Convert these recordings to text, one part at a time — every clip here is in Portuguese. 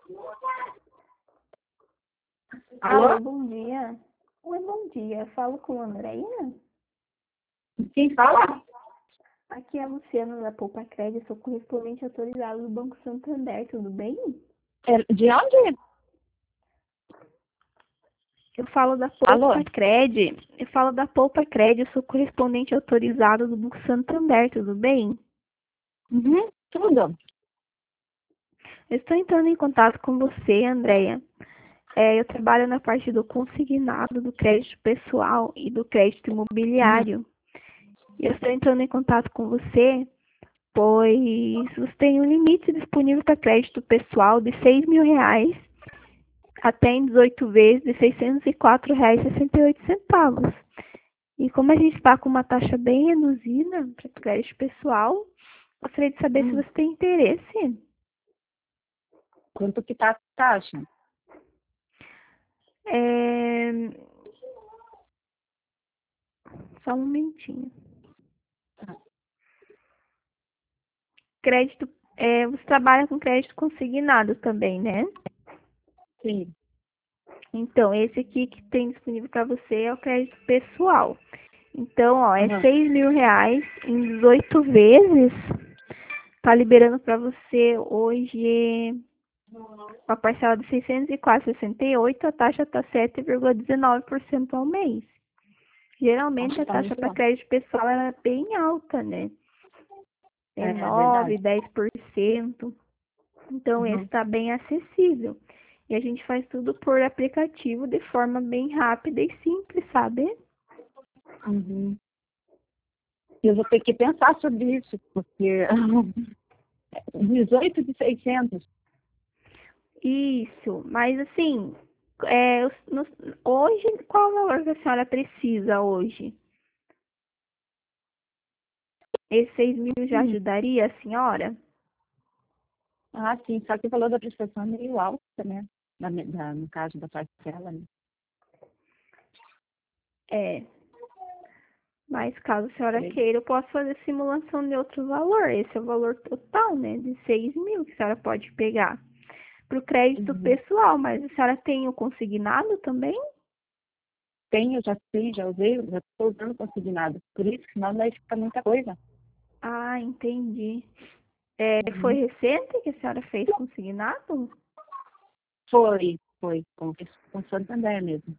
Alô? Alô, bom dia. Oi, bom dia. Eu falo com a Andreia. Quem fala? Aqui é a Luciana da Poupa Crédito, sou correspondente autorizado do Banco Santander, tudo bem? De onde? Eu falo da Alô? Poupa Crédito. Eu falo da Poupa Crédito, sou correspondente autorizado do Banco Santander, tudo bem? Tudo. Eu estou entrando em contato com você, Andreia. Eu trabalho na parte do consignado, do crédito pessoal e do crédito imobiliário. E eu estou entrando em contato com você, pois você tem um limite disponível para crédito pessoal de R$ 6.000 até em 18 vezes de R$ 604,68. E como a gente está com uma taxa bem reduzida para crédito pessoal, gostaria de saber se você tem interesse. Quanto que tá a taxa? Só um momentinho. Crédito, você trabalha com crédito consignado também, né? Sim. Então, esse aqui que tem disponível para você é o crédito pessoal. Então, ó, é Uhum. R$ 6.000 em 18 vezes. Tá liberando para você hoje uma parcela de R$ 604,68. A taxa tá 7,19% ao mês. Geralmente Acho a que tá taxa muito para bom. crédito pessoal ela é bem alta, né? É É 9, verdade. 10%. Então, esse Uhum. está bem acessível. E a gente faz tudo por aplicativo de forma bem rápida e simples, sabe? Uhum. Eu vou ter que pensar sobre isso, porque 18 de 600. Isso, mas assim, hoje, qual o valor que a senhora precisa hoje? Esse 6.000 já Hum. ajudaria a senhora? Ah, sim, só que o valor da prestação é meio alto, né? No caso da parcela, né? É, mas caso a senhora Falei. queira, eu posso fazer simulação de outro valor. Esse é o valor total, né? De 6.000 que a senhora pode pegar. Para o crédito Uhum. pessoal, mas a senhora tem o consignado também? Já usei, já estou usando consignado. Por isso, senão daí fica muita coisa. Ah, entendi. Foi Uhum. recente que a senhora fez consignado? Foi, com Santander mesmo.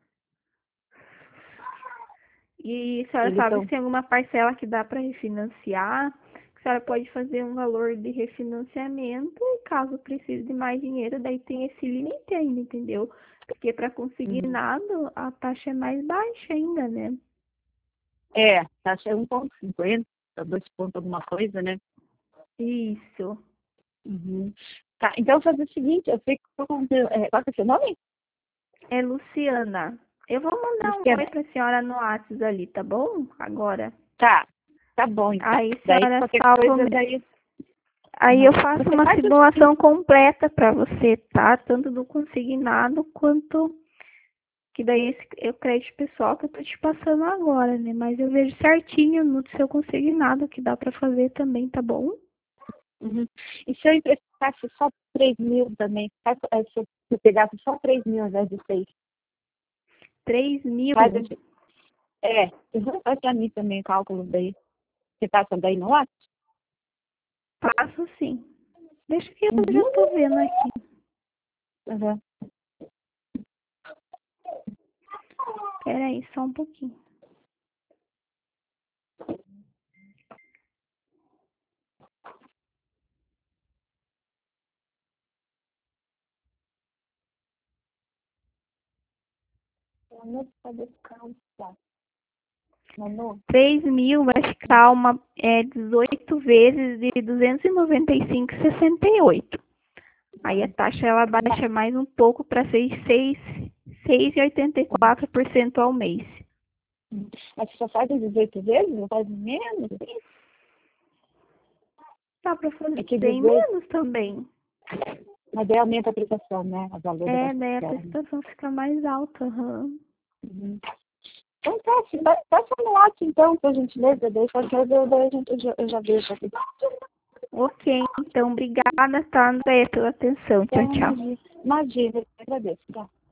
E a senhora Eles sabe estão. se tem alguma parcela que dá para refinanciar? A senhora pode fazer um valor de refinanciamento e caso precise de mais dinheiro, daí tem esse limite ainda, entendeu? Porque para Uhum. consignado a taxa é mais baixa ainda, né? Taxa é 1,50, 2 pontos alguma coisa, né? Isso. Uhum. Tá, então fazer o seguinte, eu fico com. Qual que é o seu nome? É Luciana. Eu vou mandar um oi Luciana. para a senhora no WhatsApp ali, tá bom? Agora. Tá bom então. Aí a Daí senhora qualquer salva coisa, daí. Aí Uhum. eu faço Você uma faz o simulação seguinte, completa para você, tá? Tanto do consignado quanto que daí é o crédito pessoal que eu tô te passando agora, né? Mas eu vejo certinho no seu consignado que dá para fazer também, tá bom? uhum. E se eu emprestasse só 3.000 também, se eu pegasse só 3.000 ao invés de 6, 3.000, faz esse, faz pra mim também o cálculo daí. Você passa daí no WhatsApp? passo sim. Deixa que eu Uhum. já tô vendo aqui. Uhum. Pera aí, só um pouquinho. Manu, pode descansar. Manu? 3.000 vai ficar 18 vezes de 295,68. Aí a taxa ela baixa mais um pouco para 6,84% ao mês. Mas você só faz as 18 vezes? Não faz menos? Dá para fazer É que bem 18, menos também. mas daí aumenta a prestação, né? O valor da Daí a parcela. Né? prestação fica mais alta. Uhum. Uhum. Então tá, passa no WhatsApp então, por gentileza, daí qualquer coisa eu já vejo aqui. Ok, então obrigada, tá, Andréia, pela atenção. Tchau, tchau. Imagina, eu que agradeço. Tá?